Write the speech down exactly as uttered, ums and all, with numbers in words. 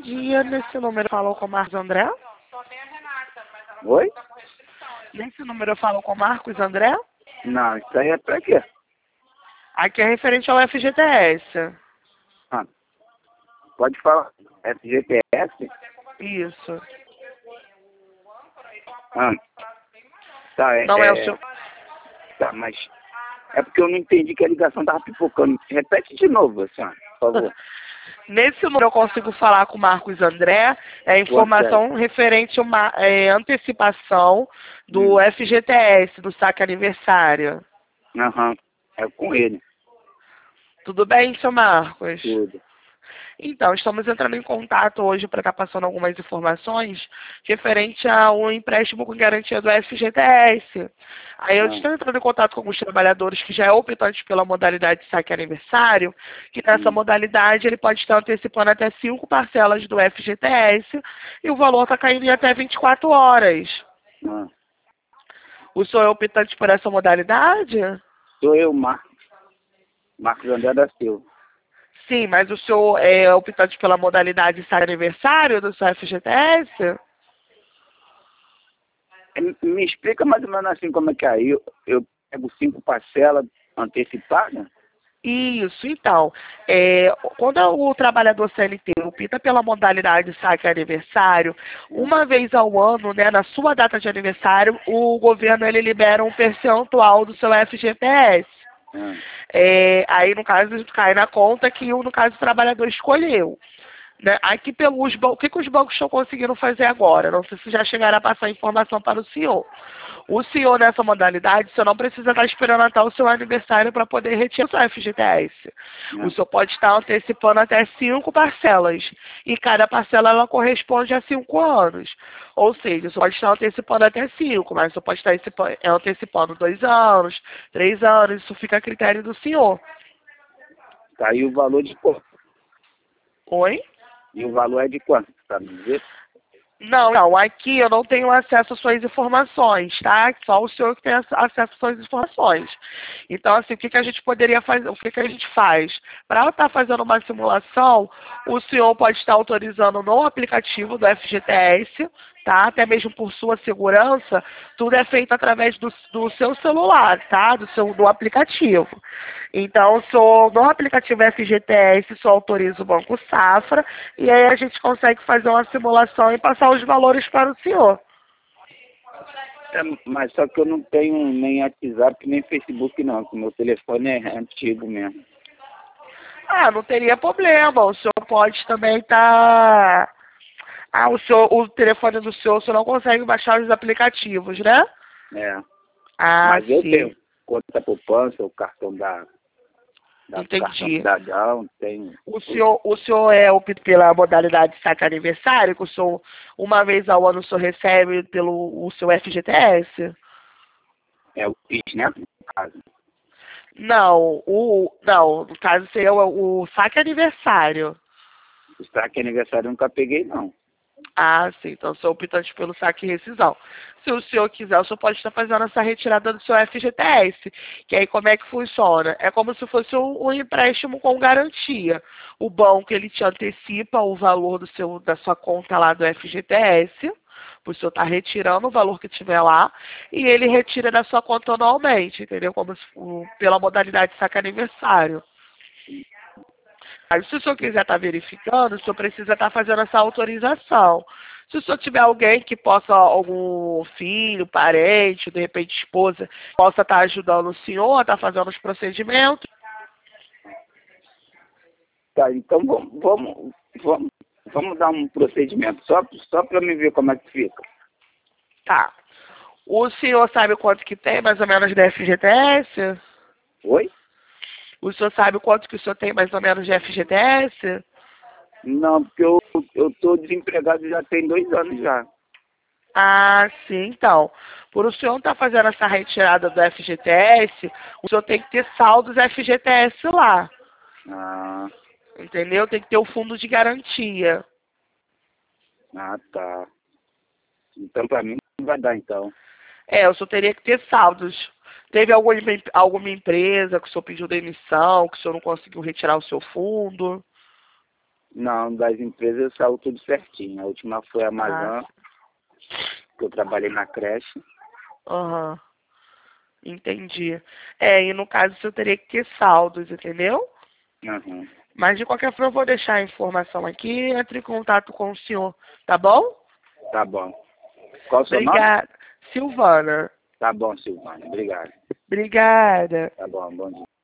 dia. Nesse número falou com o Marcos André? Oi? Nesse número eu falo com o Marcos André? Não, isso aí é pra quê? Aqui é referente ao F G T S. Ah, pode falar. F G T S? Isso. Ah, tá, é, Não é, é o seu... Tá, mas é porque eu não entendi que a ligação tava pipocando. Repete de novo, senhora, por favor. Nesse número eu consigo falar com o Marcos André, é informação referente a uma é, antecipação do Hum. F G T S, do saque aniversário. Aham, é com ele. Tudo bem, seu Marcos? Tudo. Então, estamos entrando em contato hoje para estar passando algumas informações referente ao empréstimo com garantia do F G T S. Aí eu Ah. estou entrando em contato com alguns trabalhadores que já é optante pela modalidade de saque aniversário, que nessa Hum. modalidade ele pode estar antecipando até cinco parcelas do F G T S e o valor está caindo em até vinte e quatro horas. Ah. O senhor é optante por essa modalidade? Sou eu, Marcos. Marcos André da Silva. Sim, mas o senhor é optante pela modalidade de saque aniversário do seu F G T S? Me explica mais ou menos assim como é que é. Eu, eu pego cinco parcelas antecipadas? Isso, então, é, quando o trabalhador C L T opta pela modalidade de saque aniversário, uma vez ao ano, né, na sua data de aniversário, o governo ele libera um percentual do seu F G T S. Hum. É, aí, no caso, cai na conta que, no caso, o trabalhador escolheu. Né? Aqui pelos o que, que os bancos estão conseguindo fazer agora? Não sei se já chegaram a passar informação para o senhor. O senhor, nessa modalidade, o senhor não precisa estar esperando até o seu aniversário para poder retirar o seu F G T S. Não. O senhor pode estar antecipando até cinco parcelas. E cada parcela ela corresponde a cinco anos. Ou seja, o senhor pode estar antecipando até cinco, mas o senhor pode estar antecipando, antecipando dois anos, três anos. Isso fica a critério do senhor. Tá aí o valor de quanto? Oi? E o valor é de quanto? Tá me dizer? Não, não, aqui eu não tenho acesso às suas informações, tá? Só o senhor que tem acesso às suas informações. Então, assim, o que, que a gente poderia fazer, o que, que a gente faz? Para estar fazendo uma simulação, o senhor pode estar autorizando no aplicativo do F G T S, tá? Até mesmo por sua segurança, tudo é feito através do, do seu celular, tá? Do seu do aplicativo. Então, sou, no aplicativo F G T S, só autoriza o Banco Safra, e aí a gente consegue fazer uma simulação e passar os valores para o senhor. É, mas só que eu não tenho nem WhatsApp, nem Facebook não, que meu telefone é antigo mesmo. Ah, não teria problema, o senhor pode também estar... Tá... Ah, o, senhor, o telefone do senhor, o senhor não consegue baixar os aplicativos, né? É. Ah, Mas eu sim. tenho conta poupança, o cartão da... da Entendi. Cartão cidadão, tenho... O senhor, o senhor é opta pela modalidade de saque aniversário, que o senhor, uma vez ao ano, o senhor recebe pelo o seu F G T S? É o P I S, né? No caso. Não, o, não, no caso seria o, o saque aniversário. O saque aniversário eu nunca peguei, não. Ah, sim, então sou optante pelo saque e rescisão. Se o senhor quiser, o senhor pode estar fazendo essa retirada do seu F G T S, que aí como é que funciona? É como se fosse um, um empréstimo com garantia. O banco, ele te antecipa o valor do seu, da sua conta lá do F G T S, o senhor está retirando o valor que tiver lá, e ele retira da sua conta anualmente, entendeu? Como se, pela modalidade de saque aniversário. Aí, se o senhor quiser estar verificando, o senhor precisa estar fazendo essa autorização. Se o senhor tiver alguém que possa, algum filho, parente, de repente esposa, possa estar ajudando o senhor a estar fazendo os procedimentos. Tá, então vamos, vamos, vamos, vamos dar um procedimento, só, só para me ver como é que fica. Tá. O senhor sabe quanto que tem, mais ou menos, de F G T S? Oi? O senhor sabe quanto que o senhor tem, mais ou menos, de F G T S? Não, porque eu, eu tô desempregado já tem dois anos já. Ah, sim, então. Por o senhor estar fazendo essa retirada do F G T S, o senhor tem que ter saldos F G T S lá. Ah, Entendeu? Tem que ter o fundo de garantia. ah, tá. Então pra mim não vai dar então. É, o senhor teria que ter saldos. Teve alguma, alguma empresa que o senhor pediu demissão, que o senhor não conseguiu retirar o seu fundo? Não, das empresas saiu tudo certinho. A última foi a Amazon, Ah, que eu trabalhei na creche. aham. Entendi. É, e no caso você teria que ter saldos, entendeu? Uhum. Mas de qualquer forma eu vou deixar a informação aqui, entre em contato com o senhor, tá bom? Tá bom. Qual o seu nome? Obrigada. Silvana. Tá bom, Silvana. Obrigado. Obrigada. Tá bom, bom dia.